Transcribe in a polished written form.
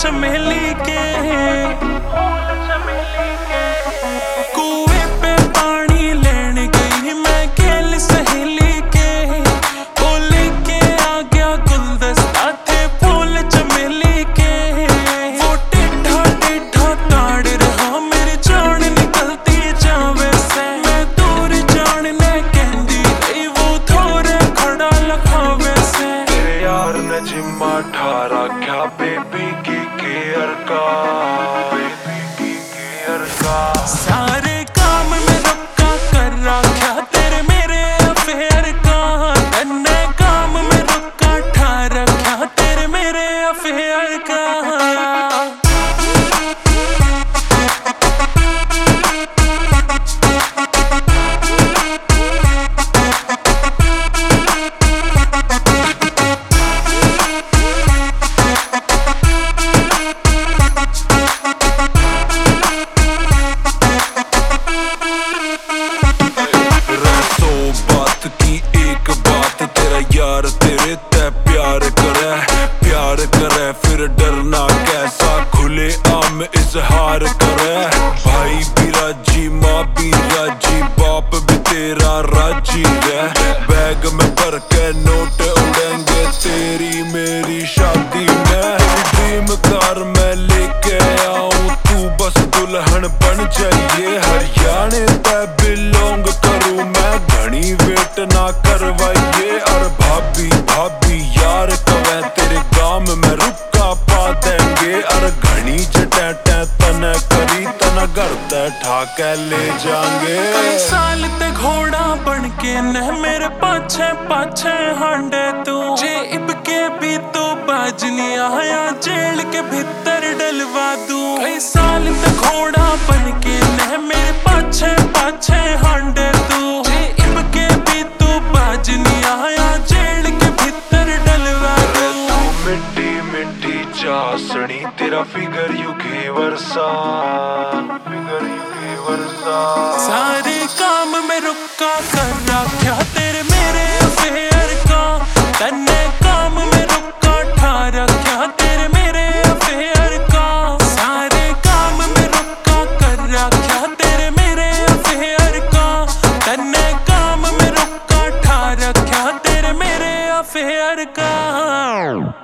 चमेली के कुएं पे पानी लेने गई मैं खेल सहेली के, वो लेके आ गया गुलदस्ता थे फूल चमेली के। वो टेढ़ा टेढ़ा ताड़ रहा मेरी जान निकलती जावे से, मैं दूर जानने कहती रही वो थोड़े खड़ा लखावे से। तेरे यार ने जिम्मा ठारा क्या बेबी की केयर का, बेबी की केयर का। सारे काम में रुका कर रखा तेरे मेरे अफेयर का, तन्ने काम में रुका ठा रखा तेरे मेरे अफेयर का। यार तेरे ते प्यार करे फिर डरना कैसा, खुले आम इजहार करे। भाई भी राजी माँ भी राजी बाप भी तेरा राजी है, बैग में भर के नोट उड़ेंगे तेरी मेरी शादी में। ड्रीम कार मैं लेके आऊं तू बस दुल्हन बन जाइए, हरियाणे पे बिलोंग करूं मैं घनी वेट ना करवाइए। और भाभी भाभी यार कवे तेरे गाम में रुका पा देंगे, और घनी जटे तने करी तना घर ते ठाके ले जाएंगे। कई साल ते घोड़ा बन के न मेरे पाछे पाछे हांडे तू, जे इबके भी तो बाज नहीं आया जेल के भीतर डलवा दूं। कई साल ते घोड़ा बन के न मेरे पाछे पाछे हांडे तू, जे इबके भी तो बाज नहीं आया जेल के भीतर डलवा दूं। मिट्टी मिट्टी चासनी तेरा फिगर युगे वर्षा, फिगर युगे वर्षा। सारे काम में रुका कर रखा तेरे मेरे अफेयर का, तन्ने काम में रुका ठा रखा तेरे मेरे अफेयर का। सारे काम में रुका कर रखा तेरे मेरे अफेयर का, तन्ने काम में रुका ठा रखा तेरे मेरे अफेयर का।